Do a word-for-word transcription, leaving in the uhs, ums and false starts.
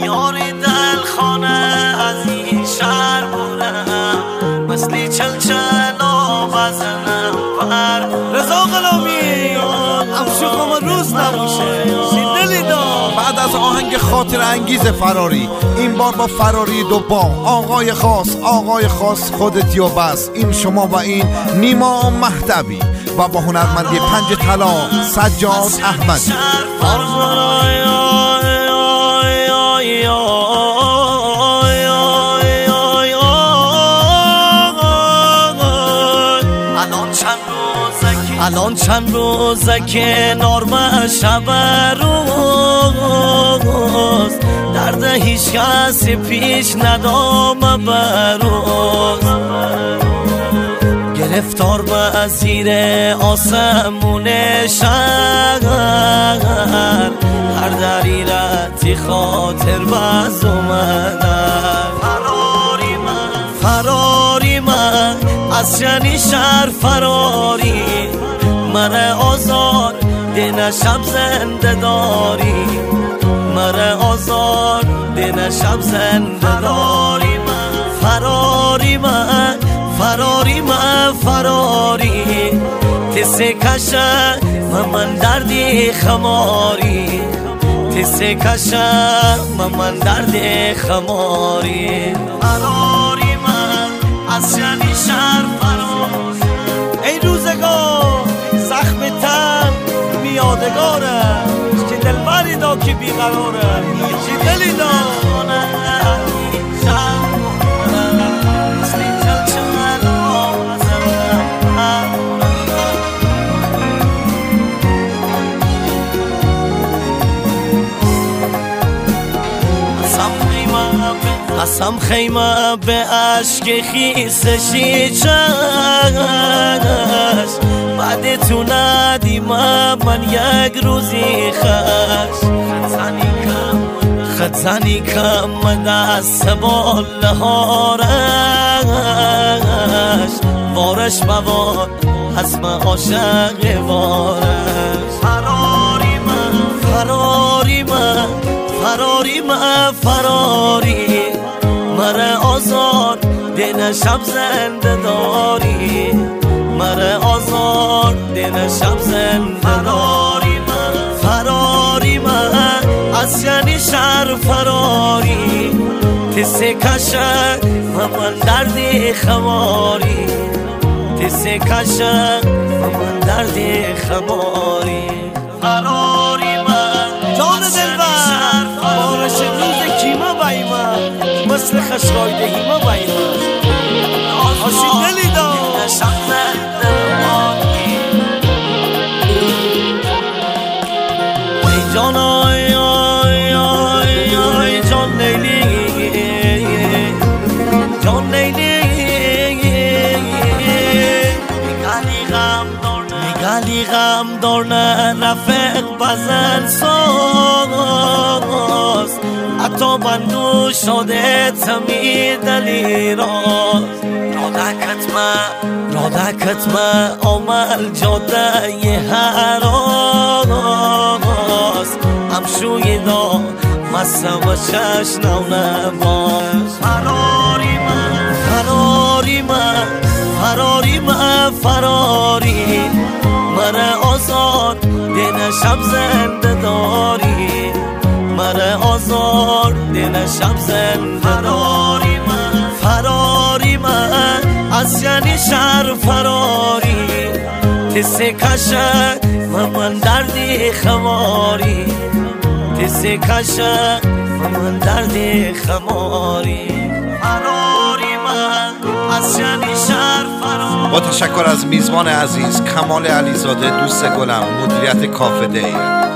یاری دل خانه از این شهر بودم مثلی چل چلا بزنم بر رضا غلامی امشو ما روز نباشه دلی دا. بعد از آهنگ خاطر انگیز فراری، این بار با فراری دو با آقای خاص آقای خاص خودتی و بس، این شما و این نیما مهدوی و با هنرمندی پنج طلا سجاد احمدی. الان چند روزه که نارمه شب روز درد هیچ کسی پیش ندام بروز گرفتار به زیر آسمون شهر هر دریرتی خاطر باز اومدن فراری من فراری من از جنی شهر فراری مره آزار دین شب زنده داری مره آزار دین شب زنده داری من فراری من فراری من فراری تسه کشه من دردی خماری تسه کشه من دردی خماری فراری من از جنی شهر فراری ای روزگار زخم تن میادگاره که دلبری دا که بیقراره که دلی دا قسم خیمه به عشق خیسشی چشم بعد تو ندیم من یک روزی خش خطانی کم دست باله هارش وارش بوار حسم عاشق وارش فراری من فراری من فراری من فراری مره آزار دین شب زنده داری مره آزار دین شب زنده داری من فراری من از یعنی شهر فراری تسه کشه من دردی خماری تسه کشه من دردی خماری فراری من جان دلبر بارش روز کیما بایما مثل خشقای دهیما بایما آشی دلی دا ای جان آی آی آی آی جان لیلی جان لیلی نگالی غم دارنه نگالی غم دارنه رفق بزن ساز حتی بندو شده تمی دلی راز رادکت ما رادکت ما عمل جاده یه هراز همشوی دا مسا و چش نونه باش فراری من فراری من فراری من فراری مره آزاد دین شب زنده داری مره آزار دین شب زنده فراری من فراری من از یعنی شهر فراری تسه کشه من دردی خماری تسه کشه من دردی خماری فراری من از یعنی شهر فراری. با تشکر از میزبان عزیز کمال علیزاده دوست گلم، مدیریت کافه دی.